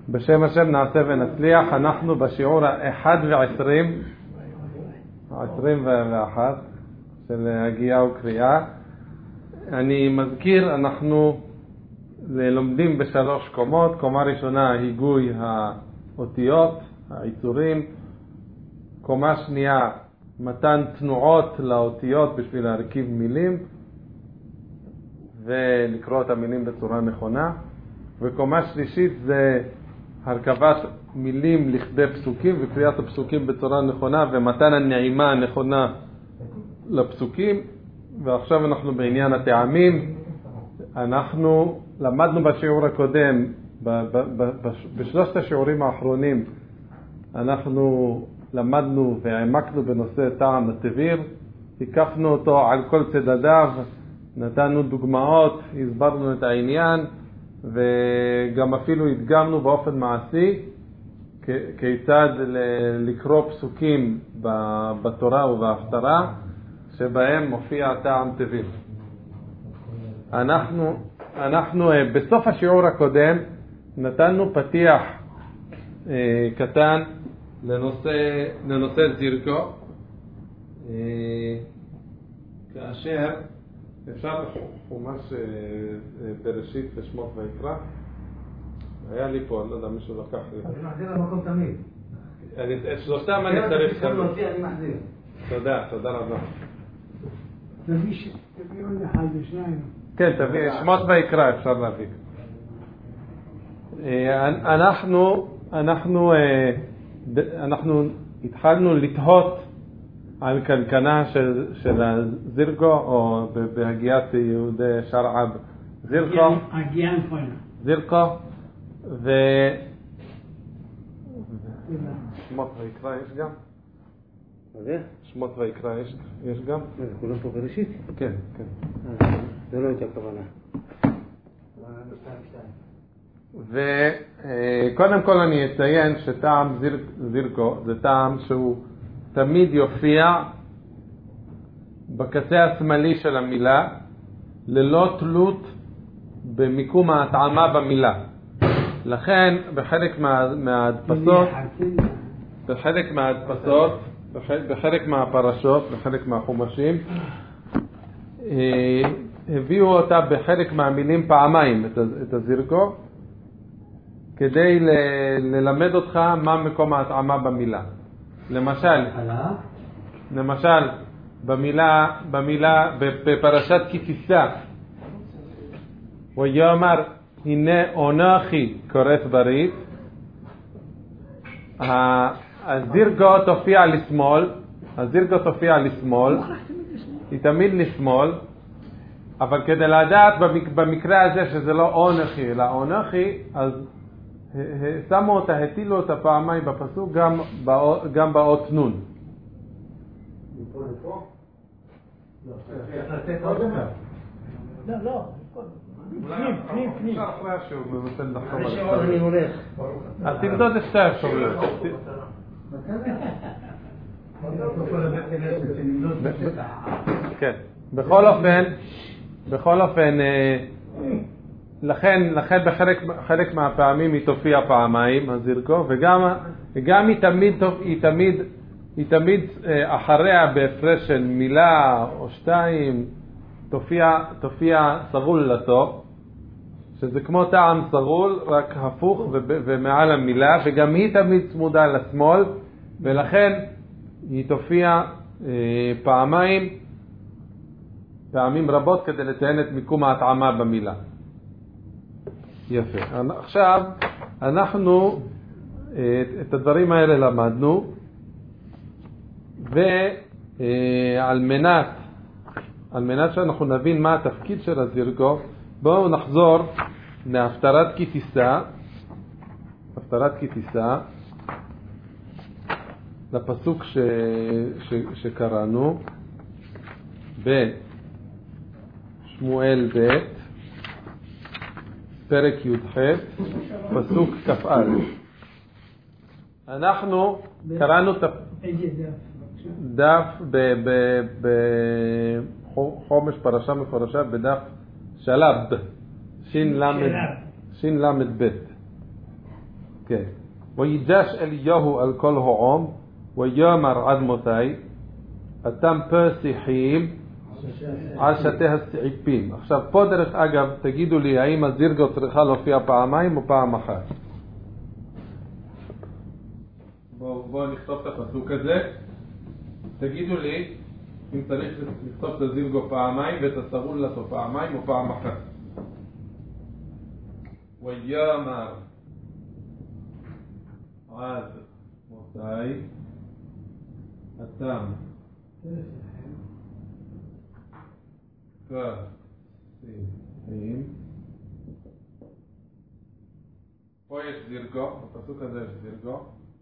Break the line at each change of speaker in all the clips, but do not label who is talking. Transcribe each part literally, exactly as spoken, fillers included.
בשם השם נעשה ונצליח. אנחנו בשיעור ה-אחד ועשרים, עשרים ואחת של הגיעה וקריאה. אני מזכיר, אנחנו לומדים בשלוש קומות. קומה ראשונה, היגוי האותיות, העיצורים. קומה שנייה, מתן תנועות לאותיות בשביל להרכיב מילים ולקרוא את המילים בצורה נכונה. וקומה שלישית זה הרכבת מילים לכדי פסוקים וקריאת הפסוקים בצורה נכונה ומתן הנעימה הנכונה לפסוקים. ועכשיו אנחנו בעניין הטעמים. אנחנו למדנו בשיעור הקודם, בשלושת השיעורים האחרונים אנחנו למדנו והעמקנו בנושא טעם הטבעיר, תיקפנו אותו על כל צדדיו, נתנו דוגמאות, הסברנו את העניין וגם אפילו הדגמנו באופן מעשי כיצד לקרוא פסוקים בתורה ובהפטרה שבהם מופיע טעם טבעיר. אנחנו, אנחנו בסוף השיעור הקודם נתנו פתיח אה, קטן לנושא, לנושא זירקו, אה, כאשר אפשר חומש אה, בראשית ושמות ויקרא. היה לי פה, אני לא יודע, מישהו לקח לי.
אני מחזיר למקום תמיד.
את שלושתם אני צריך
תמיד. אני מחזיר.
תודה, תודה רבה.
תביאו אחד ושניים.
כן, תביא, שמות ויקרא אפשר להביא. אנחנו, אנחנו, אנחנו התחלנו לתהות על קנקנה של, של הזירקו, או בהגיעת יהודי שרעב זירקו, זירקו, ו... שמות ויקרא יש גם? שמות ויקרא יש, יש גם?
זה כולם פה בראשית?
כן, כן.
זה לא הייתה כוונה.
וקודם כל אני אציין שטעם זיר, זירקו זה טעם שהוא תמיד יופיע בקצה השמאלי של המילה ללא תלות במיקום ההטעמה במילה. לכן בחלק מה, מההדפסות בחלק מההדפסות בחלק מהפרשות, בחלק מהחומשים, הביאו אותה בחלק מהמילים פעמיים, את הזירקו, כדי ללמד אותך מה מקום ההטעמה במילה. למשל, למשל, במילה, במילה, בפרשת כי תישא, ויאמר, הנה אנוכי כורת ברית, הזירקו תופיע לשמאל, הזירקו תופיע לשמאל, היא תמיד לשמאל, אבל כדי לדעת במקרה הזה שזה לא אנוכי, אלא אנוכי, אז שמו אותה, הטילו אותה פעמיים בפסוק גם, גם באות נון.
מפה לפה? לא, לא. פנים, פנים, פנים.
אחרי השיעור, מבטל לחתום על
השיעור אני הולך.
אז תמדוד את שתי האפשרויות. כן, בכל אופן, בכל אופן, לכן, לכן בחלק, חלק מהפעמים היא תופיע פעמיים, הזירקו, וגם, וגם היא תמיד, היא תמיד, היא תמיד אחריה בהפרש של מילה או שתיים, תופיע, תופיע סרול לטוב, שזה כמו טעם סרול, רק הפוך ו- ומעל המילה, וגם היא תמיד צמודה לשמאל, ולכן היא תופיע אה, פעמיים, פעמים רבות כדי לציין את מיקום ההטעמה במילה. יפה. עכשיו אנחנו אה, את הדברים האלה למדנו, ועל מנת על מנת שאנחנו נבין מה התפקיד של הזירקו, בואו נחזור להפטרת כי תישא, הפטרת כי תישא, לפסוק ש... ש... שקראנו בשמואל ב' פרק י"ח פסוק כ"א. אנחנו קראנו את דף בחומש פרשה מפורשה בדף שלב שין למד שין למד ב'. כן. ויגש אליהו על כל העם, ויאמר עד מתי, אתם פרסיחים על שתי הסעיפים. עכשיו פה דרך אגב, תגידו לי, האם הזירגו צריכה להופיע פעמיים או פעם אחת? בואו בוא נכתוב את הפסוק הזה. תגידו לי, אם צריך לכתוב את הזירגו פעמיים ואת הסרולתו פעמיים או פעם אחת. ויאמר עד מתי אתם פרסיחים. פה יש זירגו, בפסוק הזה יש זירגו.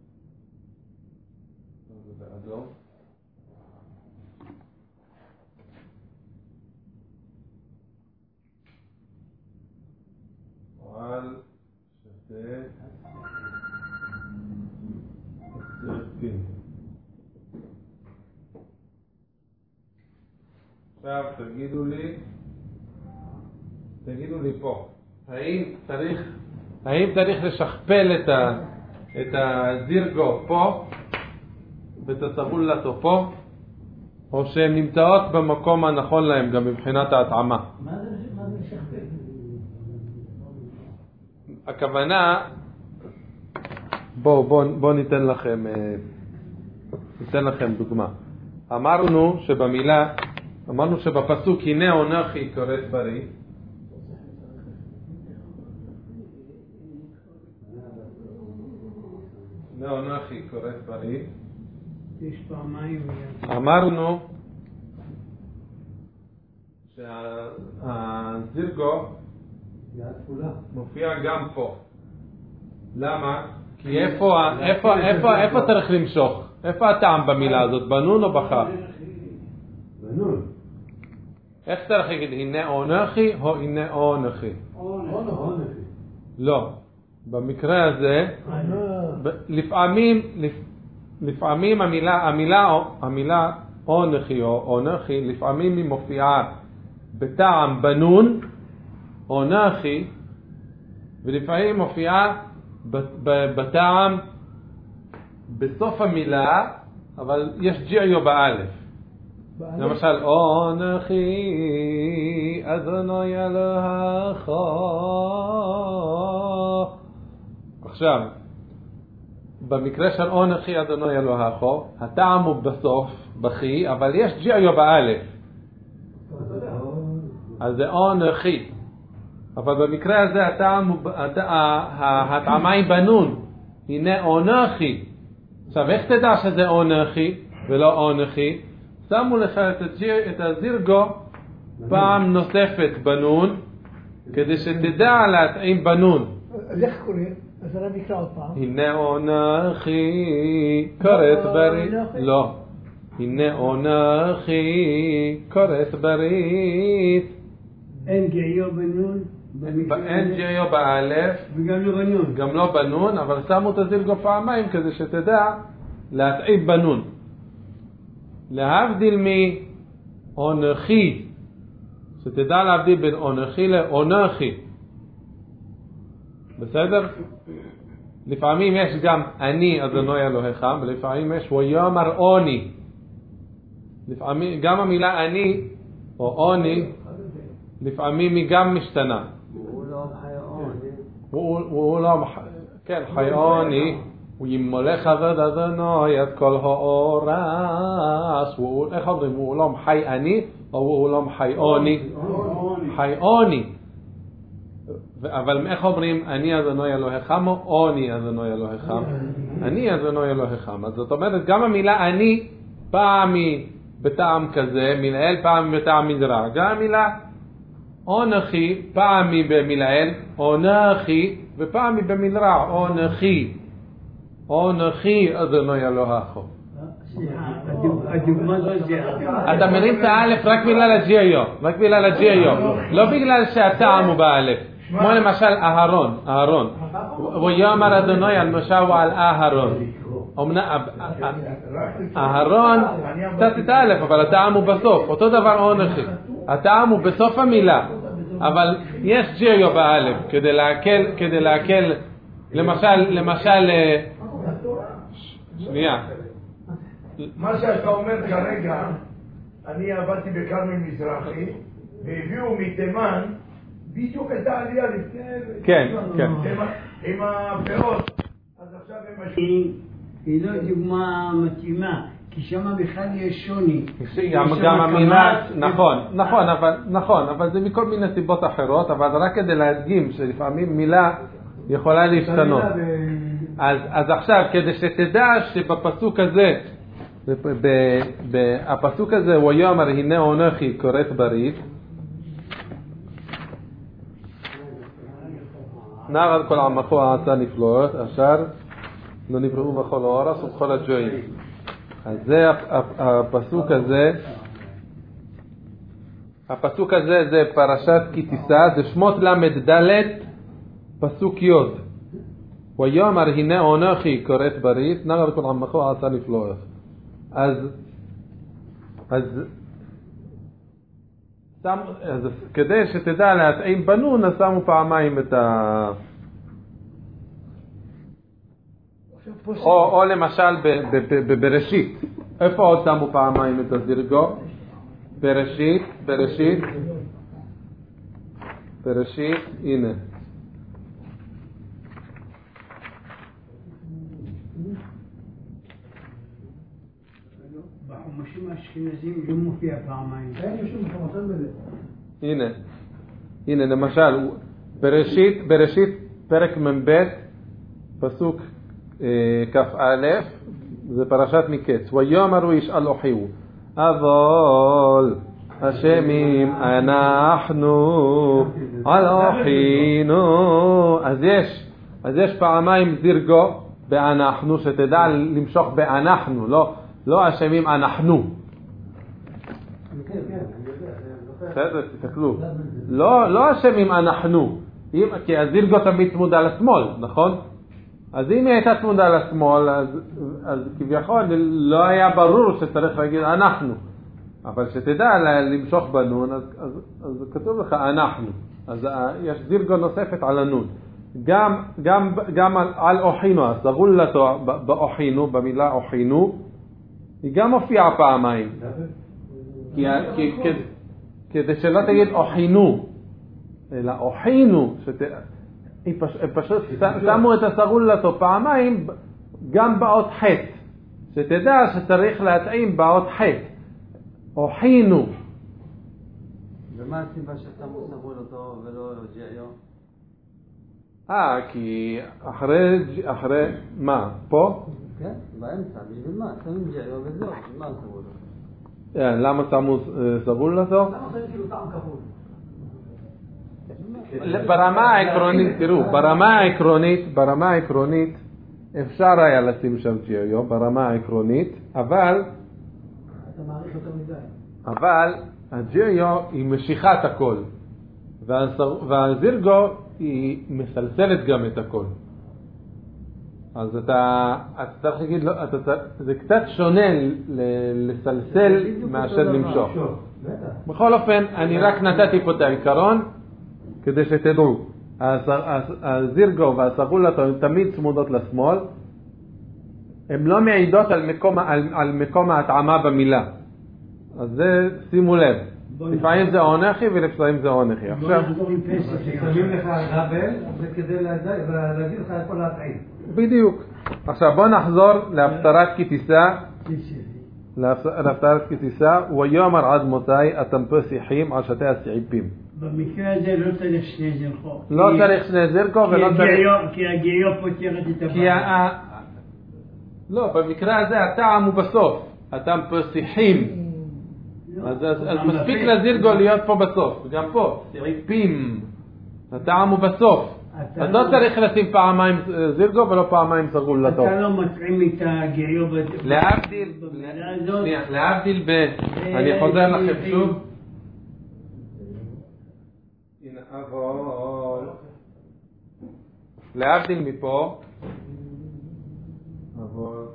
זה באדום. על שתי הסעיפים. עכשיו תגידו לי, תגידו לי פה, האם צריך, האם צריך לשכפל את ה, את הזירגו פה ואת הסרולתו פה, או שהן נמצאות במקום הנכון להם גם מבחינת ההתאמה?
מה זה לשכפל?
הכוונה, בואו בוא, בוא ניתן לכם ניתן לכם דוגמה. אמרנו שבמילה, אמרנו שבפסוק הנה אנוכי קוראת בריא, הנה אנוכי קוראת בריא,
יש פעמיים.
אמרנו שהזירגו מופיע גם פה. למה? כי איפה, איפה, איפה, איפה צריך למשוך? איפה הטעם במילה הזאת? בנון או בכף?
בנון.
איך צריך להגיד? הנה אנוכי או הנה אנוכי?
אנוכי.
לא. במקרה הזה, לפעמים, לפעמים המילה, המילה, המילה אנוכי או אנוכי, לפעמים היא מופיעה בטעם בנון, אנוכי, ולפעמים מופיעה בטעם בסוף המילה, אבל יש ג'יו באלף. למשל, אנוכי אדוני אלוהיך. עכשיו, במקרה של אנוכי אדוני אלוהיך, הטעם הוא בסוף, בכי, אבל יש ג'יו באלף. אז זה אנוכי. אבל במקרה הזה הטעם הוא, ההטעמה היא בנון. הנה אנוכי. עכשיו, איך תדע שזה אנוכי ולא אנוכי? שמו לך את הזירגו פעם נוספת בנון, כדי שתדע להתאים בנון.
אז איך קוראים? אז אני אקרא עוד פעם.
הנה אנוכי קוראת בריא. לא. הנה אנוכי קוראת בריא.
אין גאיו בנון?
אין ג'יו באלף.
וגם לא בנון.
גם לא בנון, אבל שמו את הזירגו פעמיים כדי שתדע להתאים בנון. להבדיל מאנוכי, שתדע להבדיל בין אנוכי לאנוכי. בסדר? לפעמים יש גם אני אדוני אלוהיך, ולפעמים יש ויאמר אני. לפעמים גם המילה אני או אני לפעמים היא גם משתנה.
הוא לא חייאוני.
הוא לא, כן, חייאוני. וימולך עבד אדוני את כל האורס. איך אומרים? הוא לא חי אני או הוא לא חייאוני? חייאוני. אבל איך אומרים? אני אדוני אלוהיכם או אני אדוני אלוהיכם? אני אדוני אלוהיכם. אז זאת אומרת, גם המילה אני פעם היא בטעם כזה, מלעיל פעם בטעם מזרע. גם המילה אנוכי פעם היא במלעיל, אנוכי, ופעם היא במזרע, אנוכי. אנוכי אדוני אלוהיך.
הדוגמה לא זה.
אתה מרים את האלף רק בגלל הג'יו, רק בגלל הג'יו, לא בגלל שהטעם הוא באלף. כמו למשל אהרון, אהרון. ויאמר אדוני על משה ועל אהרון. אהרון קצת את האלף, אבל הטעם הוא בסוף. אותו דבר אנוכי. הטעם הוא בסוף המילה, אבל יש ג'יו באלף כדי להקל, כדי להקל למשל, למשל, שנייה.
מה שאתה אומר כרגע, אני עבדתי בכרמל מזרחי, והביאו מתימן, בדיוק הייתה עלייה לפני...
כן, כן.
עם הפירות. אז עכשיו הם משקיעים.
היא לא דוגמה מתאימה, כי שם בכלל יש שוני.
גם המילה, נכון, נכון, אבל, נכון, אבל זה מכל מיני סיבות אחרות, אבל רק כדי להדגים שלפעמים מילה יכולה להשתנות. אז, אז עכשיו, כדי שתדע שבפסוק הזה, הפסוק הזה הוא יאמר הנה אנוכי כורת ברית, נער על כל עמך עשה נפלאות אשר לא נבראו בכל הארץ ובכל הגויים. אז זה הפסוק הזה, הפסוק הזה זה פרשת כי תישא, זה שמות למד ד' פסוק י'. ויאמר הנה אנוכי כורת ברית נער על כל עמך עשה נפלאות. אז אז שם, אז כדי שתדע להתאים בנון, אז שמו פעמיים את ה... או, או למשל בבראשית. איפה עוד שמו פעמיים את הזירגו? בראשית, בראשית, בראשית, הנה.
בחומשים האשכנזים לא מופיע פעמיים.
הנה, הנה למשל, בראשית, בראשית פרק מ"ב, פסוק כ"א, זה פרשת מקץ. ויאמרו ישאל אחיו, אבל אשמים אנחנו על אחינו. אז יש, אז יש פעמיים זירגו באנחנו, שתדע למשוך באנחנו, לא, לא אשמים אנחנו. בסדר, תסתכלו. לא, לא אשמים אנחנו, כי הזירגו תמיד צמודה לשמאל, נכון? אז אם היא הייתה צמודה לשמאל, אז, אז כביכול לא היה ברור שצריך להגיד אנחנו. אבל שתדע למשוך בנון, אז, אז, אז כתוב לך אנחנו. אז יש זירגו נוספת על הנון. גם, גם, גם על, על אוחינו, הסגולתו באוחינו, במילה אוחינו, היא גם מופיעה פעמיים. כי, כי, כדי, כדי שלא תגיד אוחינו, אלא אוחינו, שת... הם פשוט שמו את הסגולתו פעמיים גם באות ח', שתדע שצריך להתאים באות ח', אוחינו.
ומה הסיבה ששמו סגולתו ולא ג'יו?
אה, כי אחרי, אחרי, מה, פה?
כן, באמצע, בשביל מה? שמים ג'יו וזהו, בשביל מה סגולתו?
למה שמו סגולתו?
למה שמים כאילו טעם כפול?
ברמה העקרונית, תראו, ברמה העקרונית, ברמה העקרונית אפשר היה לשים שם ג'יו, ברמה העקרונית, אבל
אתה מעריך יותר מדי. אבל
הג'יו היא משיכת הכל, והזירגו היא מסלסלת גם את הכל. אז אתה, אתה צריך להגיד, לא, אתה, זה קצת שונה לסלסל מאשר למשוך. בכל אופן, אני רק נתתי פה את העיקרון, כדי שתדעו, הזירגו והסגולתו הן תמיד צמודות לשמאל, הן לא מעידות על מקום, על, על מקום ההטעמה במילה. אז זה, שימו לב, לפעמים זה אונכי ולפעמים זה אונכי. עכשיו,
שמים לך רבל, זה כדי להגיד לך איפה להטעים.
בדיוק. עכשיו בוא נחזור להפטרת כי תישא, להפטרת כי תישא, ויאמר עד מותי אתם פה שיחים על שתי הסעיפים.
במקרה הזה לא צריך שני זירגו.
לא צריך שני זירגו ולא צריך...
כי הגיאו פותרת את הבעיה.
לא, במקרה הזה הטעם הוא בסוף. אתם פה שיחים. אז מספיק לזירגו להיות פה בסוף. גם פה, סעיפים. הטעם הוא בסוף. אז לא צריך לשים פעמיים זירגו ולא פעמיים סגולתו.
אתה לא מטעים את הגיאו
להבדיל, להבדיל ב... אני חוזר לכם שוב. אבל להבדיל מפה, אבל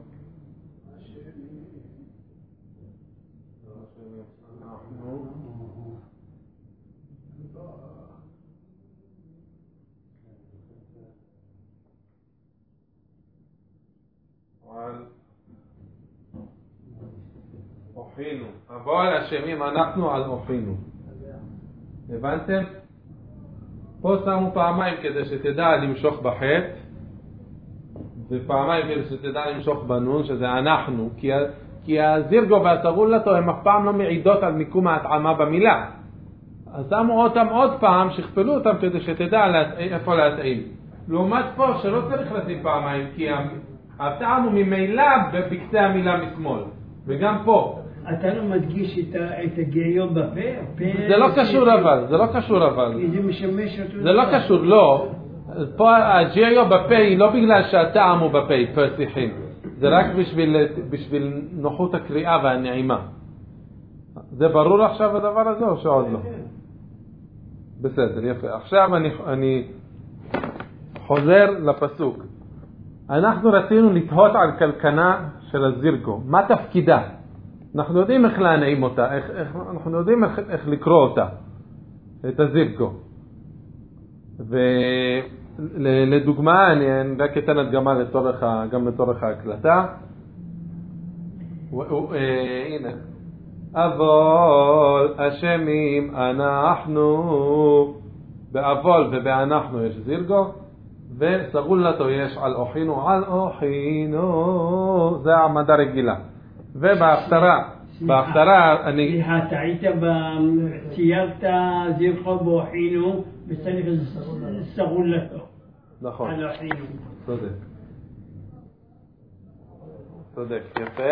אוחינו. אבל אשמים אנחנו על אוחינו. הבנתם? פה שמו פעמיים כדי שתדע למשוך בחטא, ופעמיים כדי שתדע למשוך בנון, שזה אנחנו, כי, כי הזירגו והסגולתו הם אף פעם לא מעידות על מיקום ההתאמה במילה. אז שמו אותם עוד פעם, שכפלו אותם כדי שתדע איפה להתאים. לעומת פה שלא צריך לשים פעמיים, כי הטעם הוא ממילא בקצה המילה משמאל, וגם פה.
אתה לא מדגיש את הגיון בפה?
זה לא קשור אבל, זה לא קשור אבל.
זה משמש אותו.
זה לא קשור, לא. פה הג'יו בפה היא לא בגלל שהטעם הוא בפה, פרסיכים. זה רק בשביל, בשביל נוחות הקריאה והנעימה. זה ברור עכשיו הדבר הזה או שעוד לא? בסדר, יפה. עכשיו אני, אני חוזר לפסוק. אנחנו רצינו לתהות על קלקנה של הזירגו. מה תפקידה? אנחנו יודעים איך להנעים אותה, איך, איך, אנחנו יודעים איך, איך לקרוא אותה, את הזירגו. ולדוגמה, אני, אני רק אתן הדגמה לצורך, גם לצורך ההקלטה. ו, ו, אה, הנה. אבל אשמים אנחנו, באבול ובאנחנו יש זירגו, וסגולתו יש על אוחינו, על אוחינו, זה העמדה רגילה. ובהפטרה, בהפטרה אני...
סליחה, טעית, ציירת זירגו באוחינו, וצריך סגולתו.
נכון.
על אוחינו.
צודק. צודק, יפה.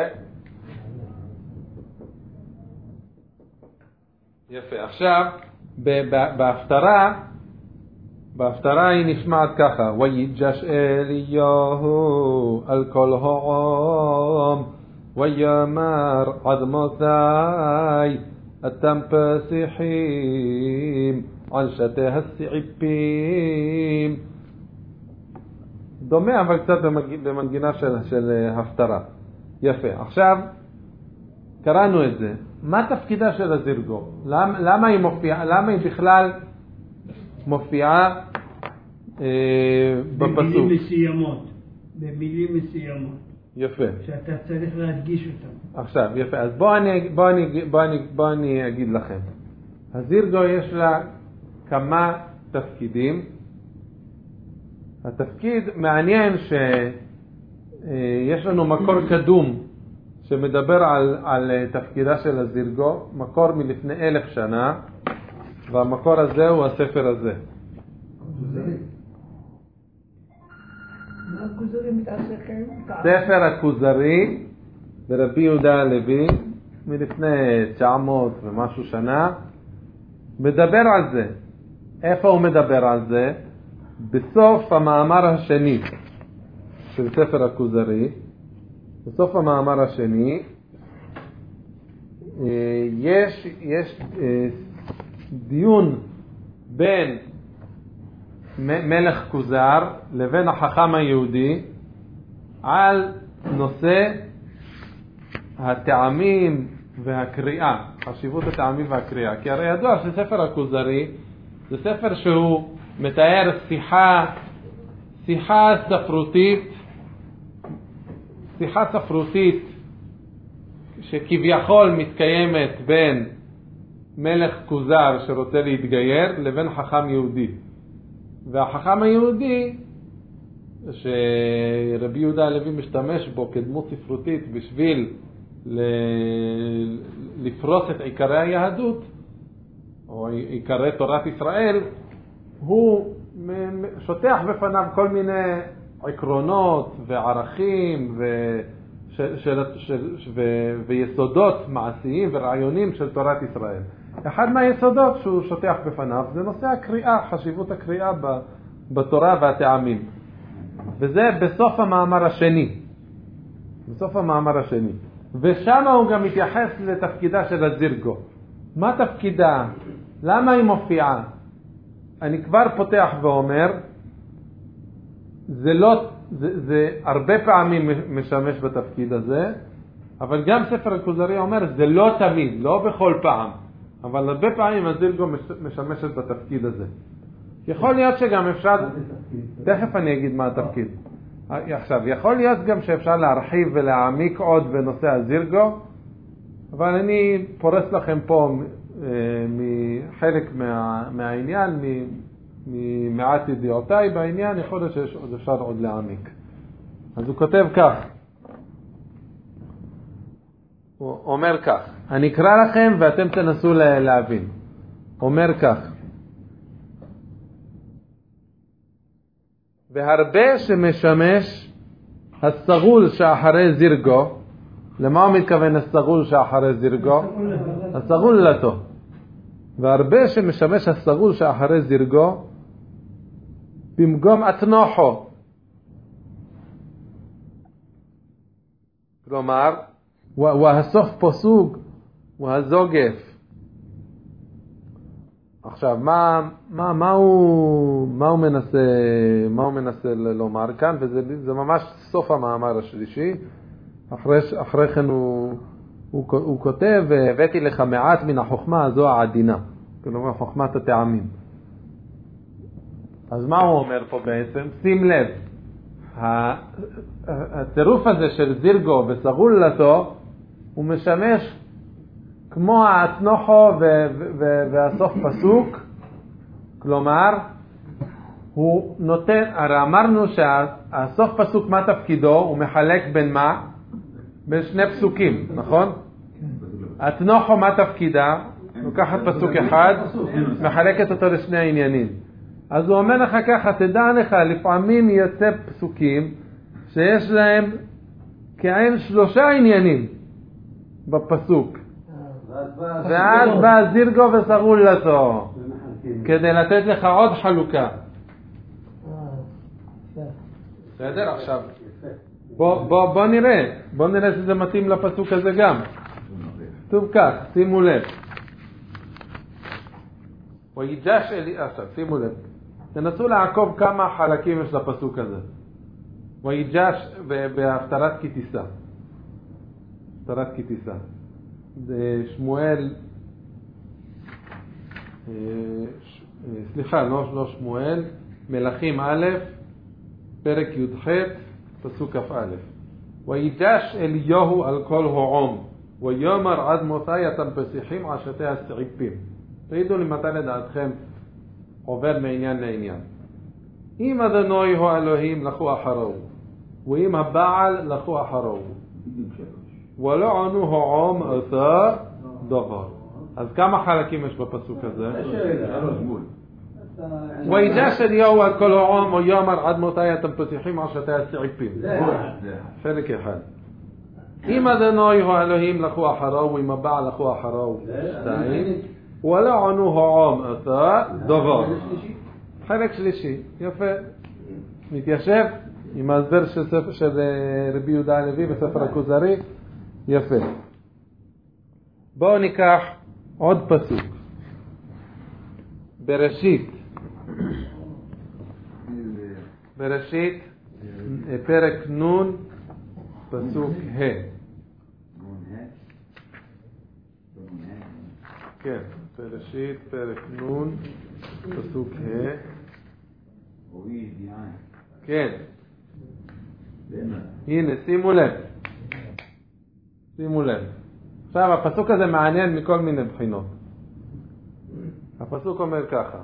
יפה. עכשיו, בהפטרה, בהפטרה היא נשמעת ככה, ויג'ש אליהו על כל העם, ויאמר עד מתי אתם פסיחים על שתי הסעיפים. דומה אבל קצת במנגינה של, של הפטרה. יפה. עכשיו, קראנו את זה. מה תפקידה של הזירגו? למה, למה היא מופיעה? למה היא בכלל מופיעה אה, בפסוק?
במילים מסוימות. במילים מסוימות.
יפה.
שאתה צריך להדגיש אותם.
עכשיו, יפה. אז בוא אני, בוא אני, בוא אני, בוא אני אגיד לכם. הזירגו יש לה כמה תפקידים. התפקיד מעניין שיש לנו מקור קדום שמדבר על, על תפקידה של הזירגו, מקור מלפני אלף שנה, והמקור הזה הוא הספר הזה.
מה הכוזרי מתעסק עם?
ספר הכוזרי ברבי יהודה הלוי מלפני תשע מאות ומשהו שנה, מדבר על זה. איפה הוא מדבר על זה? בסוף המאמר השני של ספר הכוזרי, בסוף המאמר השני יש, יש דיון בין מלך כוזר לבין החכם היהודי על נושא הטעמים והקריאה, חשיבות הטעמים והקריאה. כי הרי ידוע שספר הכוזרי זה ספר שהוא מתאר שיחה, שיחה ספרותית, שיחה ספרותית שכביכול מתקיימת בין מלך כוזר שרוצה להתגייר לבין חכם יהודי. והחכם היהודי שרבי יהודה הלוי משתמש בו כדמות ספרותית בשביל לפרוס את עיקרי היהדות או עיקרי תורת ישראל, הוא שוטח בפניו כל מיני עקרונות וערכים ו... של, של, של, ו... ויסודות מעשיים ורעיונים של תורת ישראל. אחד מהיסודות שהוא שוטח בפניו זה נושא הקריאה, חשיבות הקריאה בתורה והטעמים. וזה בסוף המאמר השני. בסוף המאמר השני. ושם הוא גם מתייחס לתפקידה של הזירגו. מה תפקידה? למה היא מופיעה? אני כבר פותח ואומר, זה לא, זה, זה הרבה פעמים משמש בתפקיד הזה, אבל גם ספר הכוזרי אומר, זה לא תמיד, לא בכל פעם, אבל הרבה פעמים הזירגו משמשת בתפקיד הזה. יכול להיות שגם אפשר, תכף אני אגיד מה התפקיד. עכשיו, יכול להיות גם שאפשר להרחיב ולהעמיק עוד בנושא הזירגו, אבל אני פורס לכם פה מחלק מה, מהעניין, ממעט ידיעותיי בעניין, יכול להיות שיש עוד אפשר עוד להעמיק. אז הוא כותב כך, הוא אומר כך, אני אקרא לכם ואתם תנסו להבין. אומר כך, והרבה שמשמש הסגול שאחרי זירגו, למה הוא מתכוון הסגול שאחרי זירגו? הסגול לתו. והרבה שמשמש הסגול שאחרי זירגו, במקום אתנוחו. כלומר, והסוף פסוק, והזוגף. עכשיו, מה, מה, מה הוא, מה הוא מנסה, מה הוא מנסה לומר כאן? וזה, זה ממש סוף המאמר השלישי. אחרי, אחרי כן הוא, הוא, הוא כותב, והבאתי לך מעט מן החוכמה הזו העדינה. כלומר, חוכמת הטעמים. אז מה הוא אומר פה בעצם? שים לב, הצירוף הזה של זירגו וסגול לתו, הוא משמש כמו האתנוחו והסוף פסוק, כלומר, הוא נותן, הרי אמרנו שהסוף פסוק מה תפקידו? הוא מחלק בין מה? בין שני פסוקים, נכון? אתנוחו מה תפקידה? לוקחת פסוק אחד, מחלקת אותו לשני העניינים. אז הוא אומר לך ככה, תדע לך, לפעמים יוצא פסוקים שיש להם כעין שלושה עניינים בפסוק. ואז בא זירגו וסגול לתו, כדי לתת לך עוד חלוקה. בסדר? עכשיו, בוא, בוא, בוא נראה, בוא נראה שזה מתאים לפסוק הזה גם. כתוב כך, שימו לב. ויגש אלי, עכשיו, שימו לב. תנסו לעקוב כמה חלקים יש לפסוק הזה. ויגש בהפטרת כי תישא. הפטרת כי תישא. שמואל, סליחה, לא, לא שמואל, מלכים א', פרק י"ח, פסוק כ"א. ויגש אליהו על כל העם, ויאמר עד מתי אתם פסיחים עשתי הסעיפים. תגידו לי מתי לדעתכם עובר מעניין לעניין. אם אדוני הוא אלוהים לכו אחרו, ואם הבעל לכו אחרו, ולא ענו העם אותה דבר. אז כמה חלקים יש בפסוק הזה? ויגש אליהו על כל העם ויאמר עד מתי אתם פסיחים עשתי הסעיפים. חלק אחד. אם אדוני הוא אלוהים לכו אחרו, ואם הבעל לכו אחרו, שתיים. ולא ענו העם אותה דבר. חלק שלישי. יפה. מתיישב עם ההסבר של, של רבי יהודה הלוי בספר הכוזרי. יפה. בואו ניקח עוד פסוק. בראשית. בראשית, פרק נון, פסוק ה'. כן, בראשית, פרק נון, פסוק ה'. כן. הנה, שימו לב. שימו לב. עכשיו, הפסוק הזה מעניין מכל מיני בחינות. הפסוק אומר ככה.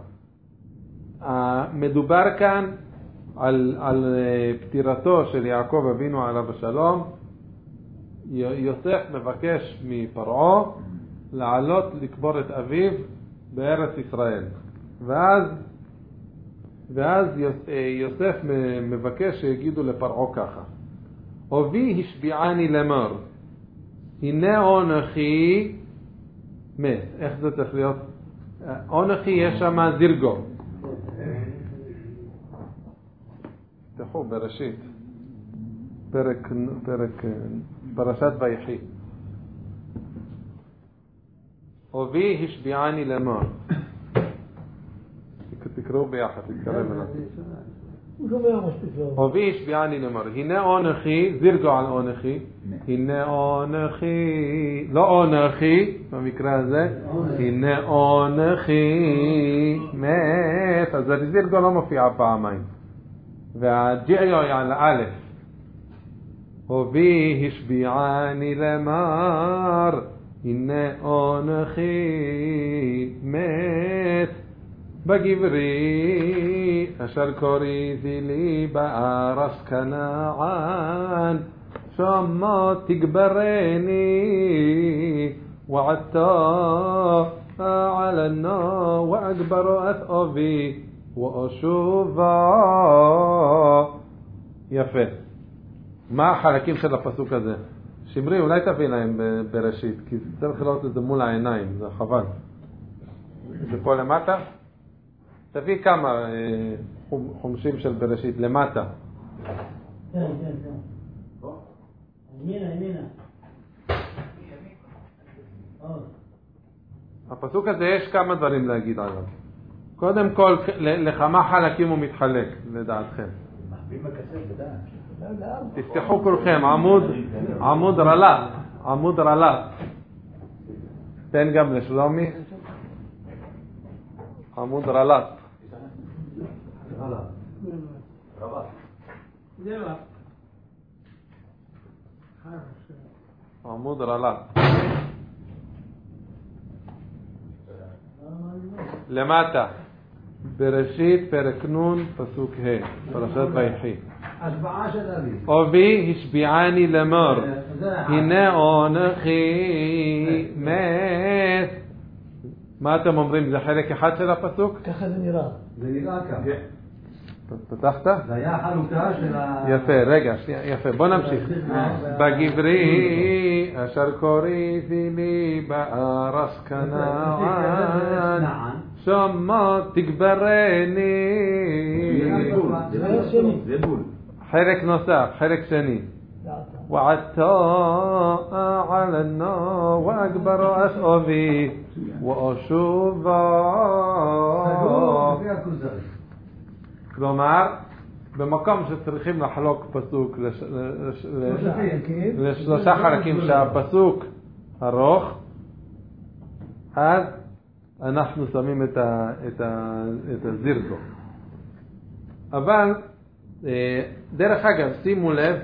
מדובר כאן על, על פטירתו של יעקב אבינו עליו השלום. יוסף מבקש מפרעה לעלות לקבור את אביו בארץ ישראל. ואז, ואז יוסף מבקש שיגידו לפרעה ככה. אבי השביעני למר, הנה אנוכי מת. איך זה צריך להיות? אנוכי יש שם זירגו. תחו בראשית. פרק, פרק, פרשת ויחי. אבי השביעני למר. תקראו ביחד, תתקרב אליו. אבי השביעני למר, הנה אנוכי, זירגו על אנוכי, הנה אנוכי, לא אנוכי, במקרה הזה, הנה אנוכי מת, אז זירגו לא מופיע פעמיים. והג'יו על א', אבי השביעני למר, הנה אנכי מת בגברי אשר קוריתי לי בארץ כנען שמה תגברני ועתה على النار وأكبر أثأبي وأشوفا. יפה. מה החלקים של הפסוק הזה? שמרי, אולי תביא להם בראשית, כי צריך לראות את זה מול העיניים, זה חבל. זה פה למטה? תביא כמה חומשים של בראשית, למטה.
כן, כן, כן. ימינה, ימינה.
הפסוק הזה יש כמה דברים להגיד עליו. קודם כל, לכמה חלקים הוא מתחלק, לדעתכם. תפתחו כולכם, עמוד, עמוד רל"ט, עמוד רל"ט. תן גם לשלומי. עמוד רל"ט. עמוד רל"ט. למטה, בראשית פרק נון פסוק ה', פרשת ויחי.
השבעה של אבי.
אבי השביעני לאמור, הנה אנכי מת. מה אתם אומרים? זה חלק אחד של הפסוק?
ככה זה נראה.
זה נראה ככה.
פתחת?
זה היה חלוקה של ה...
יפה, רגע, יפה, בוא נמשיך. בגברי אשר קוריתי לי בארץ כנען שמה תגברני. חלק נוסף, חלק שני. ועתה על النار ואגבר אסאבי ואשובה. כלומר, במקום שצריכים לחלוק פסוק לש... לש... לשלושה חלקים שהפסוק ארוך, אז אנחנו שמים את, ה... את, ה... את הזירגו. אבל דרך אגב, שימו לב,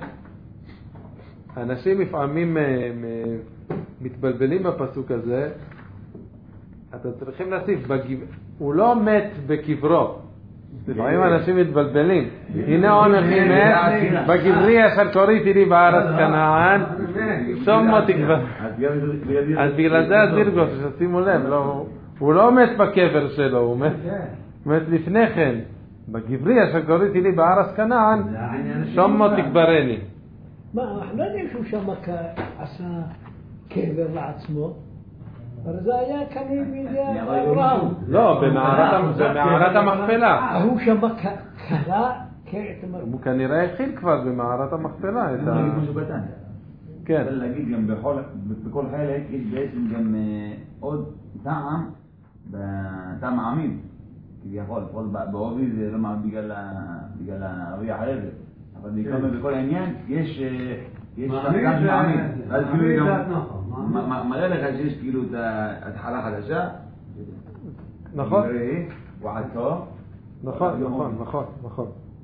אנשים לפעמים מתבלבלים בפסוק הזה. אתם צריכים להוסיף, בגב... הוא לא מת בקברו. לפעמים אנשים מתבלבלים. הנה אנכי מת בגברי אשר קוריתי לי בארץ כנען שמה תגבר. אז בגלל זה הזירגו, ששימו לב, הוא לא מת בקבר שלו, הוא מת לפני כן. בגברי אשר קוריתי לי בארץ כנען שמה תגברני.
מה, אנחנו לא יודעים שהוא שם עשה קבר לעצמו, אבל זה היה כנראה מידי אברהם.
לא, במערת המכפלה.
הוא שם קרא,
הוא כנראה התחיל כבר במערת המכפלה. כן.
אני להגיד גם בכל חלק יש בעצם גם עוד טעם, טעם מעמיד. כביכול, בעובי זה לא מעמיד בגלל הריח הזה. אבל בעיקר בכל העניין יש טעם מעמיד. אז כאילו גם מראה לך שיש כאילו את ההתחלה חדשה.
נכון.
ועתו.
נכון, נכון, נכון, נכון.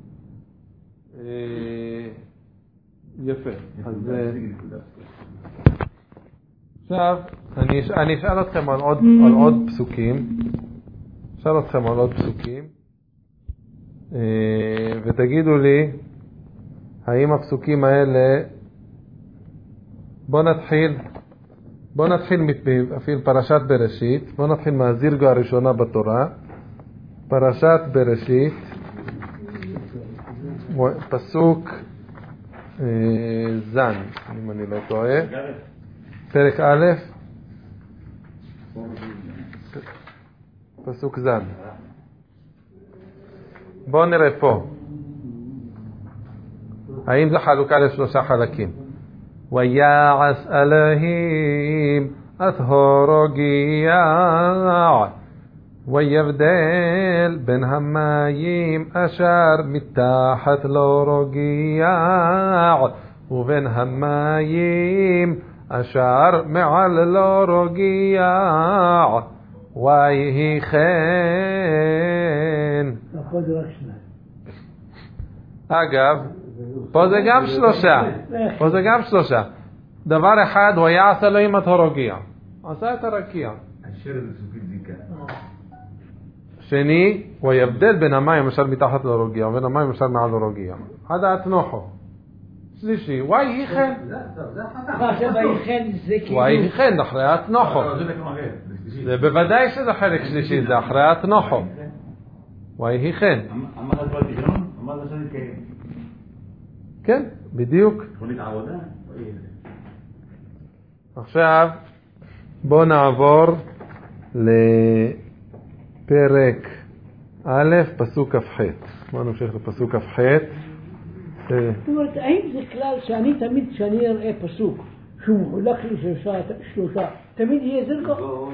יפה. אז עכשיו אני אשאל אתכם על עוד פסוקים. אשאל אתכם על עוד פסוקים. ותגידו לי האם הפסוקים האלה, בוא נתחיל בוא נתחיל אפילו פרשת בראשית. בוא נתחיל מהזירגה הראשונה בתורה, פרשת בראשית, פסוק זן, אם אני לא טועה, פרק א', פסוק זן. בואו נראה פה האם זה חלוקה לשלושה חלקים. ויעש אלוהים את הרוגיע ויבדל בין המים אשר מתחת לרוגיע ובין המים אשר מעל לרוגיע ויהי כן. אגב, פה זה גם שלושה. פה זה גם שלושה. דבר אחד, הוא יעש אלוהים את הרוגיע. עשה את הרקיע.
השרב זה סופית זיקה.
שני, הוא יבדל בין המים אשר מתחת לרוגיע ובין המים אשר מעל לרוגיע. עד העצנוחו. שלישי, וואי היכן.
מה זה ויחן זה כאילו...
וואי היכן, אחרי העצנוחו. זה בוודאי שזה חלק שלישי, זה אחרי העצנוחו. וואי היכן.
אמר את כל תכנון? אמר את זה כן.
כן, בדיוק.
תכונית עבודה?
עכשיו, בואו נעבור לפרק א', פסוק כ"ח. בואו נמשיך לפסוק כ"ח.
זאת אומרת, האם זה כלל שאני תמיד, כשאני אראה פסוק שהוא מחולק לשלושה, שלושה, תמיד יהיה זרקו?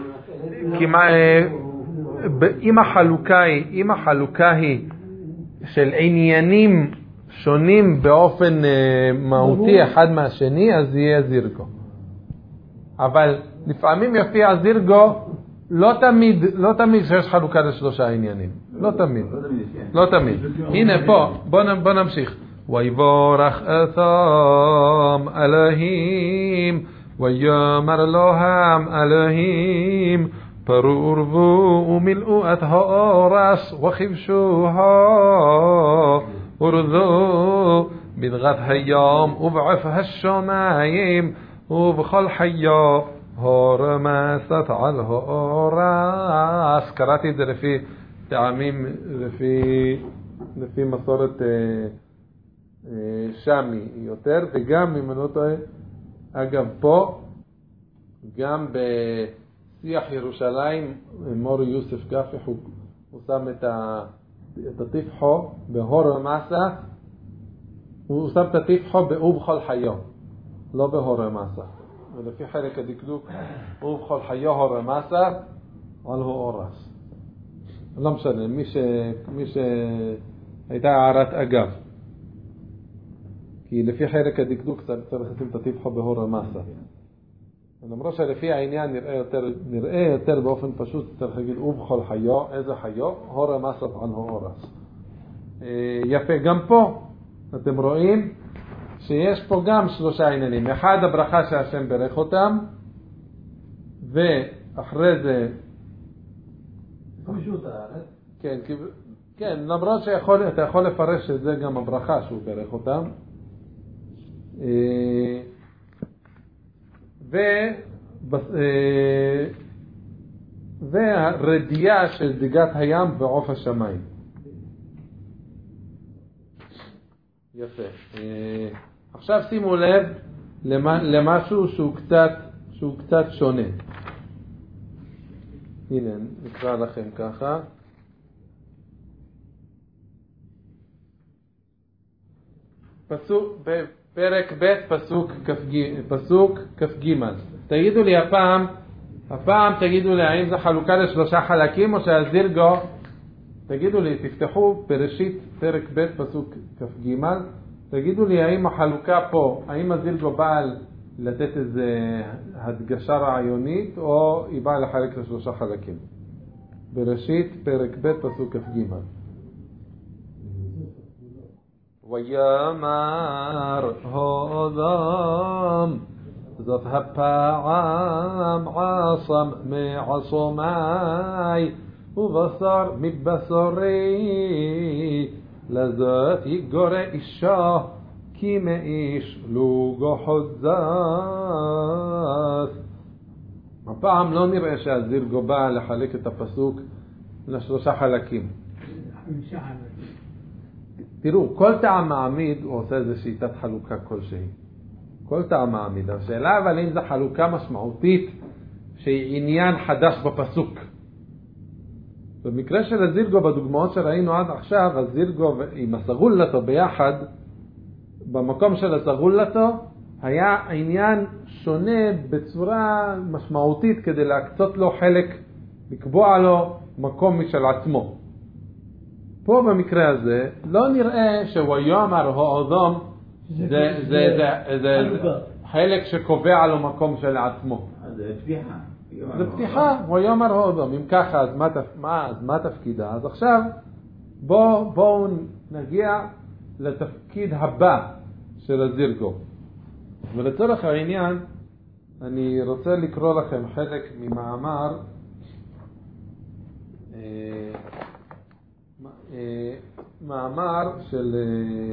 אם החלוקה היא, אם החלוקה היא של עניינים שונים באופן מהותי אחד מהשני, אז יהיה זירגו. אבל לפעמים יפיע זירגו לא תמיד, לא תמיד שיש חלוקה לשלושה עניינים. לא תמיד. לא תמיד. הנה פה, בוא נמשיך. ויבורך אתם אלוהים ויאמר להם אלוהים פרו ורבו ומילאו את האורס וכבשוה ורדו בדגת הים ובעוף השמיים ובכל חיה הרמשת על האורס. קראתי את זה לפי טעמים, לפי, לפי מסורת שמי יותר, וגם אם אני לא טועה, אגב פה, גם בשיח ירושלים, מורי יוסף גפח, הוא, הוא שם את, ה, את הטיפחו בהור המסה, הוא שם את הטיפחו באובכל חיו, לא בהור המסה. ולפי חלק הדקדוק, אובכל חיו הור המסה, על האורס. לא משנה, מי, ש, מי שהייתה הערת אגב. כי לפי חלק הדקדוק צריך לשים את הטיפחו בהור המסה. למרות שלפי העניין נראה יותר, נראה יותר באופן פשוט, צריך להגיד ובכל חיו, איזה חיו? הור המסה על האורס. יפה, גם פה אתם רואים שיש פה גם שלושה עניינים. אחד, הברכה שהשם ברך אותם, ואחרי זה...
פשוט הארץ.
כן, כן, למרות שאתה יכול לפרש שזה גם הברכה שהוא ברך אותם. ו... והרדיעה של דגת הים ועוף השמיים. יפה. עכשיו שימו לב למשהו שהוא קצת, שהוא קצת שונה. הנה, נקרא לכם ככה. פסוק, בפרק ב' פסוק כ"ג, פסוק כ"ג. תגידו לי הפעם, הפעם תגידו לי האם זה חלוקה לשלושה חלקים או שהזירגו, תגידו לי, תפתחו בראשית פרק ב' פסוק כ"ג, תגידו לי האם החלוקה פה, האם הזירגו בא לתת איזה הדגשה רעיונית או היא באה לחלק לשלושה חלקים. בראשית פרק ב' פסוק כ"ג. ויאמר האדם זאת הפעם עשם מעצמי ובשר מבשרי לזאת יגורא אישה כי מאיש לא גחוד זאת. הפעם לא נראה שהזירגו בא לחלק את הפסוק לשלושה חלקים. תראו, כל טעם מעמיד הוא עושה איזה שיטת חלוקה כלשהי. כל טעם מעמיד. השאלה אבל אם זו חלוקה משמעותית שהיא עניין חדש בפסוק. במקרה של הזירגו, בדוגמאות שראינו עד עכשיו, הזירגו עם הסגולתו ביחד, במקום של הסגולתו, היה עניין שונה בצורה משמעותית כדי להקצות לו חלק, לקבוע לו מקום משל עצמו. פה במקרה הזה, לא נראה שויאמר האדם זה, זה, זה, זה, זה חלק שקובע לו מקום של עצמו.
זה פתיחה.
זה פתיחה, ויאמר האדם. אם ככה, אז מה, מה, אז מה תפקידה? אז עכשיו, בואו בוא נגיע לתפקיד הבא של הזירגו. ולצורך העניין, אני רוצה לקרוא לכם חלק ממאמר אה, אה, מאמר של אה,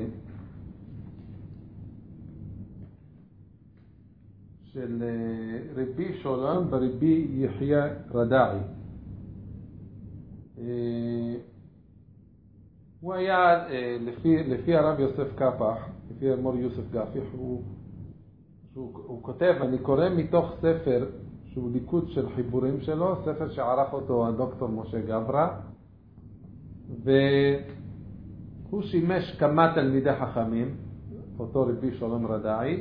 של אה, רבי שולם ורבי יחיא רדאי. אה, הוא היה, אה, לפי, לפי הרב יוסף קפח, לפי אמור יוסף גפיח, הוא, הוא, הוא כותב, אני קורא מתוך ספר שהוא ליקוט של חיבורים שלו, ספר שערך אותו הדוקטור משה גברה, והוא שימש כמה תלמידי חכמים, אותו רבי שולם רדאי,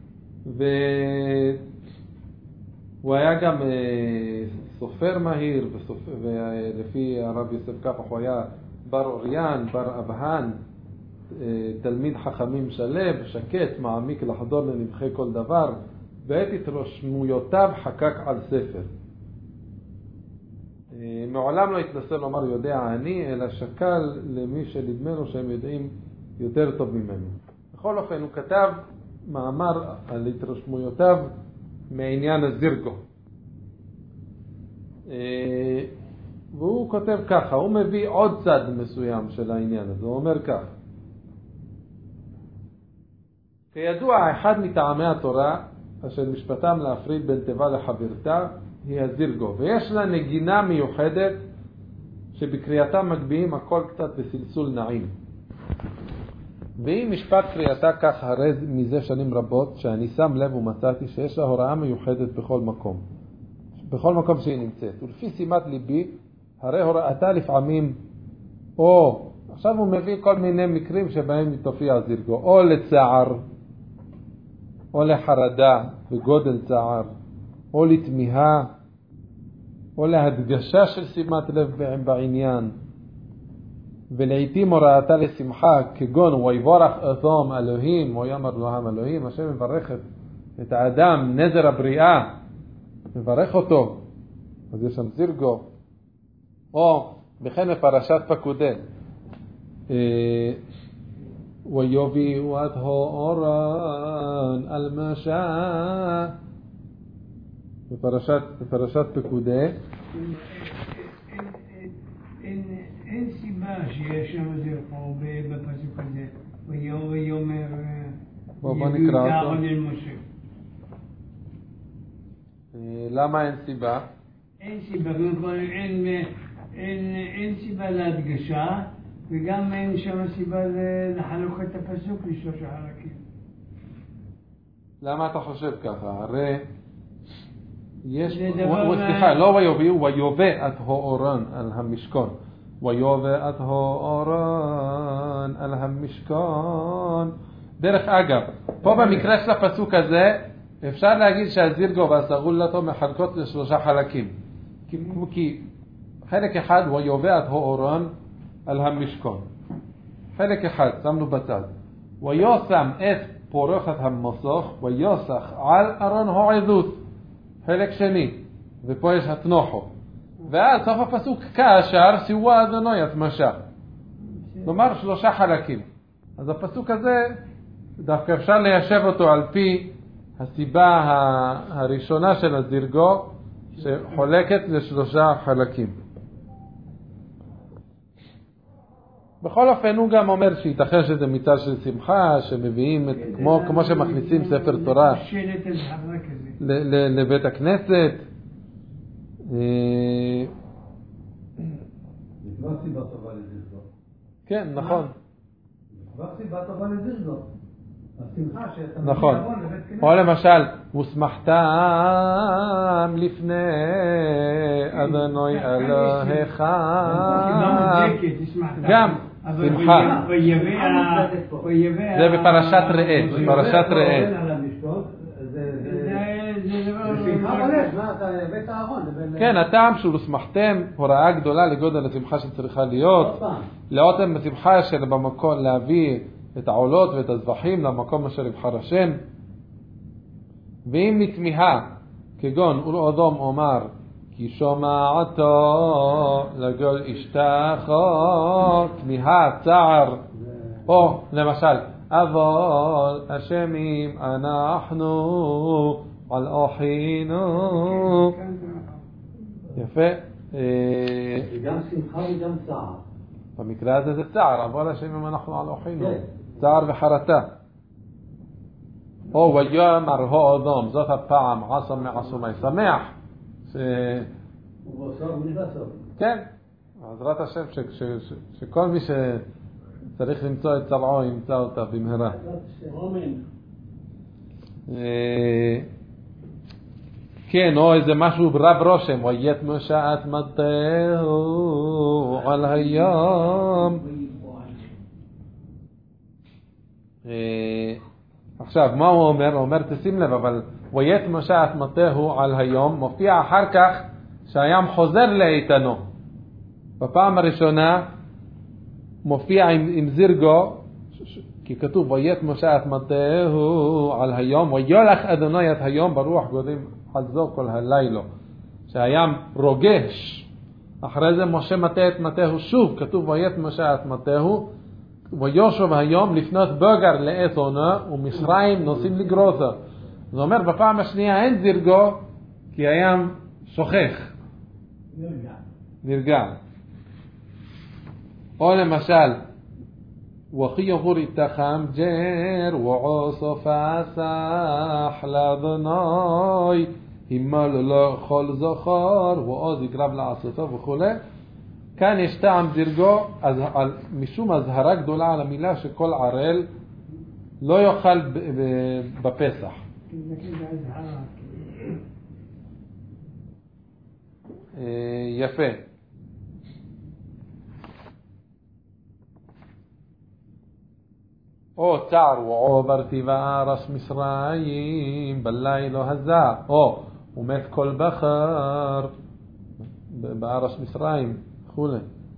והוא היה גם סופר מהיר, וסופר, ולפי הרב יוסף קפח הוא היה בר אוריין, בר אבהן, תלמיד חכמים שלב, שקט, מעמיק, לחדור לנבחי כל דבר, ואת התרשמויותיו חקק על ספר. מעולם לא התנסה לומר יודע אני, אלא שקל למי שנדמה לו שהם יודעים יותר טוב ממנו. בכל אופן הוא כתב מאמר על התרשמויותיו מעניין הזירגו. והוא כותב ככה, הוא מביא עוד צד מסוים של העניין הזה, הוא אומר כך: כידוע, אחד מטעמי התורה אשר משפטם להפריד בין טבע לחברתה היא הזירגו, ויש לה נגינה מיוחדת שבקריאתה מגביהים הכל קצת בסלסול נעים. והיא משפט קריאתה כך הרי מזה שנים רבות, שאני שם לב ומצאתי שיש לה הוראה מיוחדת בכל מקום, בכל מקום שהיא נמצאת. ולפי שימת ליבי, הרי הוראתה לפעמים, או, עכשיו הוא מביא כל מיני מקרים שבהם תופיע הזירגו, או לצער, או לחרדה וגודל צער, או לתמיהה, או להדגשה של שימת לב בעניין. ולעיתים הוראתה לשמחה, כגון ויבורך אדום אלוהים, או יאמר להם אלוהים, השם מברך את האדם, נזר הבריאה, מברך אותו, אז יש שם זירגו. או בכן בפרשת פקודי, ויובי ותהו אורן על משע, בפרשת, בפרשת פקודי.
אין סיבה שיש שם זירגו בפסוק הזה, ויאמר
בוא נקרא אותו.
אהרון אל משה.
למה אין סיבה?
אין סיבה, אין, אין, אין סיבה להדגשה, וגם אין שם סיבה לחלוקת הפסוק לשלושה חלקים.
למה אתה חושב ככה? הרי יש, סליחה, לא ויובי, הוא ויובה את האורן על המשכון. ויובה את האורן על המשכון. דרך אגב, פה במקרה של הפסוק הזה, אפשר להגיד שהזירגו והסגולתו מחלקות לשלושה חלקים. כי, כי חלק אחד הוא יובע את האורן על המשכון. חלק אחד, שמנו בצד. ויוסם את פורחת המסוך ויוסח על ארון העדות. חלק שני, ופה יש התנוחו. ואז סוף הפסוק כאשר סיוע אדוני את משע. כלומר שלושה חלקים. אז הפסוק הזה דווקא אפשר ליישב אותו על פי הסיבה הראשונה של הזירגו, שחולקת לשלושה חלקים. בכל אופן הוא גם אומר שייתכן שזה מצד של שמחה, שמביאים את, כמו, כמו שמכניסים ספר תורה לבית הכנסת.
לא סיבה טובה לזירגו.
כן, נכון.
לא סיבה טובה לזירגו.
נכון. או למשל, ושמחתם לפני אדוני אלוהיך. גם שמחה. זה בפרשת ראה. בפרשת ראה. כן, הטעם שהוא ושמחתם הוראה גדולה לגודל השמחה שצריכה להיות. לאותם בשמחה של במקום להביא את העולות ואת הזבחים למקום אשר יבחר השם. ואם נתמיהה, כגון ולאדום אומר, כי שומעתו לגול אשתךו, תמיהה, צער, או למשל, אבל אשמים אנחנו על אחינו. יפה.
גם שמחה וגם צער.
במקרה הזה זה צער, אבל השם אם אנחנו על אחינו.
כן.
צער וחרטה. או ויאמר האדם, זאת הפעם עשה מעשומי שמח. ש...
הוא בסוף ונבסוף.
כן. בעזרת השם ש... ש... ש... שכל מי שצריך למצוא את צבעו ימצא אותה במהרה.
אמן.
כן, או איזה משהו רב רושם, ויית משעת מטהו על הים. עכשיו, מה הוא אומר? הוא אומר, תשים לב, אבל ויית משעת מטהו על היום, מופיע אחר כך שהים חוזר לאיתנו. בפעם הראשונה מופיע עם, עם זירגו, כי כתוב ויית משעת מטהו על היום, ויולך אדוני את היום ברוח גודים חזו כל הלילה. שהים רוגש. אחרי זה משה מטה את מטהו שוב, כתוב ויית משעת מטהו, ויושב היום לפנות בוגר לאתונה, ומצרים נוסעים לגרוסה. זאת אומרת, בפעם השנייה אין זירגו, כי הים שוכח.
נרגע.
נרגע. או למשל, וכי יבור איתכם ג'ר ועושו פסח לאדוני הימל לא כל זכר ועוז יקרב לעשותו וכו'. כאן יש טעם זירגו, אז, על, משום הזהרה גדולה על המילה שכל ערל לא יאכל ב, ב, בפסח. יפה. או צער ועוברתי וארס מצרים בלילה הזה, או ומת כל בחר בארס מצרים וכו'.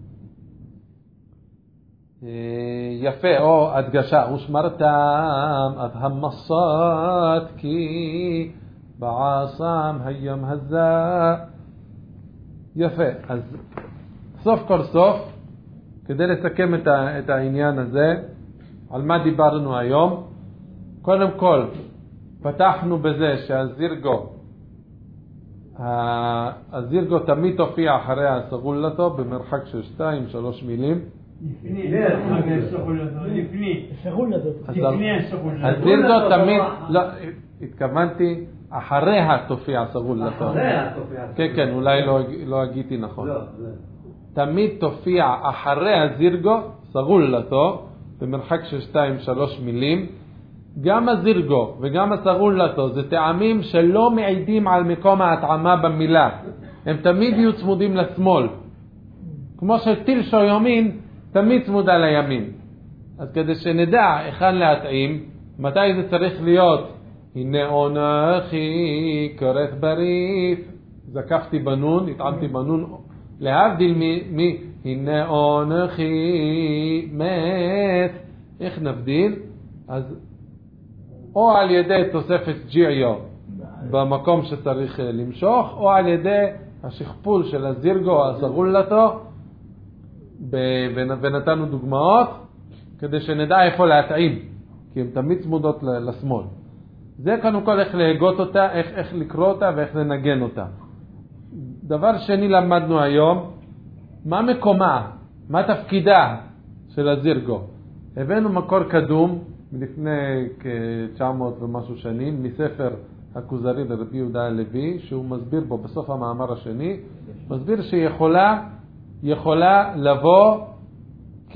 יפה. או הדגשה, ושמרתם את המסות כי בעצם היום הזה. יפה. אז סוף כל סוף, כדי לסכם את, ה, את העניין הזה, על מה דיברנו היום? קודם כל, פתחנו בזה שהזירגו, הזירגו תמיד תופיע אחרי הסגולתו במרחק של שתיים, שלוש מילים.
לפני הסגולתו, לפני. לפני הסגולתו.
הזירגו תמיד, לא, התכוונתי, אחריה תופיע סגולתו.
אחריה תופיע.
כן, כן, אולי לא, לא הגיתי נכון.
לא, לא.
תמיד תופיע אחרי הזירגו סגולתו, במרחק של שתיים, שלוש מילים. גם הזירגו וגם הסגולתו זה טעמים שלא מעידים על מקום ההטעמה במילה. הם תמיד יהיו צמודים לשמאל. כמו שתלשו יומין תמיד צמודה לימין. אז כדי שנדע היכן להתאים, מתי זה צריך להיות? הנה אונכי כרת בריף. זקפתי בנון, התעמתי בנון. להבדיל מ... מ הנה אונכי מת. איך נבדיל? אז או על ידי תוספת ג'יריו במקום שצריך למשוך, או על ידי השכפול של הזירגו או הסגולתו, ונתנו דוגמאות כדי שנדע איפה להתאים, כי הן תמיד צמודות לשמאל. זה קודם כל איך להגות אותה, איך, איך לקרוא אותה ואיך לנגן אותה. דבר שני למדנו היום, מה מקומה, מה תפקידה של הזירגו. הבאנו מקור קדום מלפני כ-תשע מאות ומשהו שנים מספר הכוזרי לרבי יהודה הלוי, שהוא מסביר בו בסוף המאמר השני, מסביר שיכולה יכולה לבוא כ,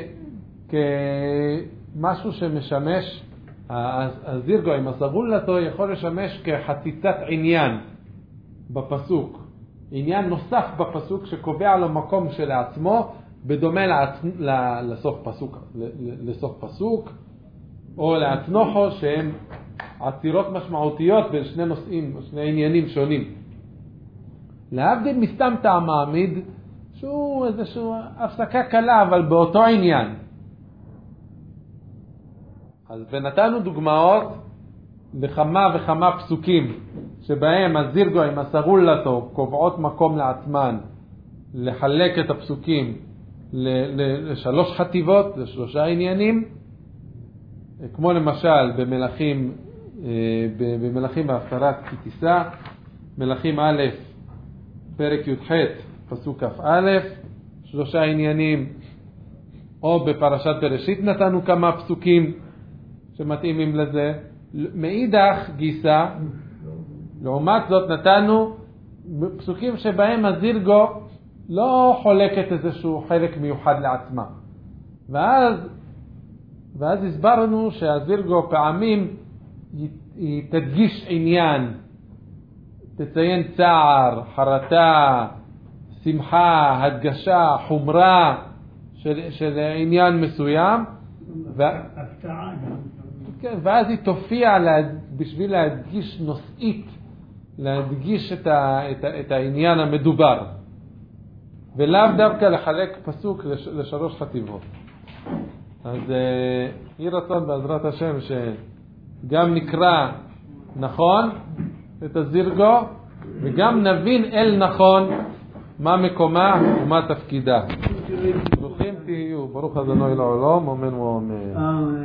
כמשהו שמשמש, הזירגו עם הסגולתו יכול לשמש כחציצת עניין בפסוק, עניין נוסף בפסוק שקובע לו מקום שלעצמו, בדומה לעצ... לסוף פסוק, לסוף פסוק או לעצנוחו, שהם עצירות משמעותיות בין שני נושאים, שני עניינים שונים. להבדיל מסתם טעם מעמיד שהוא איזושהי הפסקה קלה אבל באותו עניין. אז ונתנו דוגמאות לכמה וכמה פסוקים שבהם הזירגו עם הסגולתו קובעות מקום לעצמן לחלק את הפסוקים לשלוש חטיבות, לשלושה עניינים, כמו למשל במלכים במלכים בהפטרת כי תישא, מלכים א', פרק י"ח, פסוק כ"א, שלושה עניינים, או בפרשת בראשית נתנו כמה פסוקים שמתאימים לזה, מאידך גיסא, לעומת זאת נתנו פסוקים שבהם הזירגו לא חולקת איזשהו חלק מיוחד לעצמה. ואז, ואז הסברנו שהזירגו פעמים היא, היא תדגיש עניין, תציין צער, חרטה, שמחה, הדגשה, חומרה של, של עניין מסוים. ו...
הפתעה גם.
כן, ואז היא תופיע לה, בשביל להדגיש נושאית, להדגיש את, ה, את, ה, את העניין המדובר. ולאו דווקא לחלק פסוק לש, לשלוש חטיבות. אז יהי רצון בעזרת השם שגם נקרא נכון את הזירגו, וגם נבין אל נכון מה מקומה ומה תפקידה. ברוכים תהיו, ברוך אדוני לעולם, אמן ואמן.